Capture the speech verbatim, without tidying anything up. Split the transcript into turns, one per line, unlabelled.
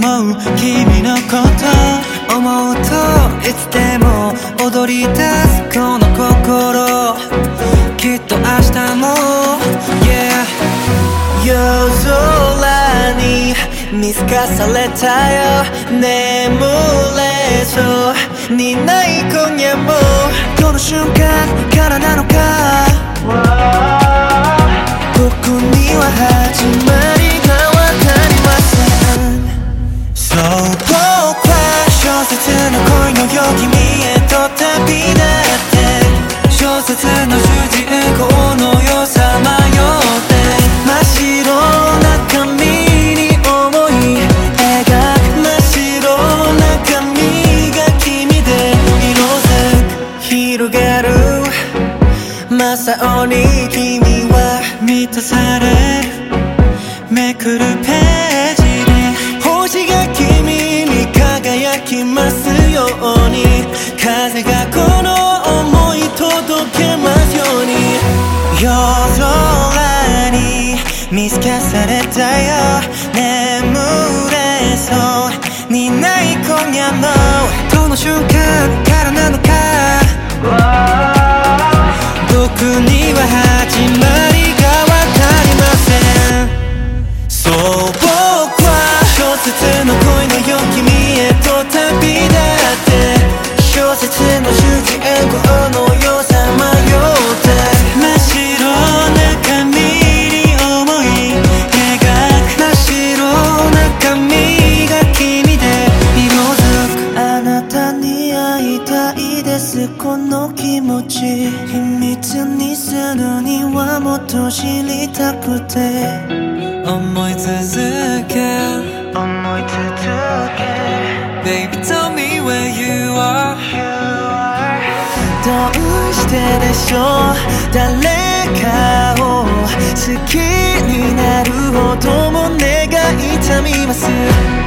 思う君のこと思うといつでも踊り出すこの心きっと明日も Yeah 夜空に見透かされたよ眠れそうにない今夜もこの瞬間からなのか僕には始まりがわかりませんそう僕は小説の恋のよう君へと旅立って小説の主人公のよさまよって真っ白な紙に思い描く真っ白な紙が君で色づく広がる真っ青に君は満たされめくるページで星が君に輝きますように風がこの想い届けますように夜空に見透かされたよ眠れそうにない今夜のどの瞬間からなのか僕には始まりがわかりませんそう僕は小説の恋のよう君へと旅立って小説の主人公のよさまよって真っ白な紙に思い描く真っ白な紙が君で色づくあなたに会いたいですこの気持ち秘密にするにはもっと知りたくて思い続け思い続け Baby tell me where you are どうしてでしょう誰かを好きになるほども願い痛みます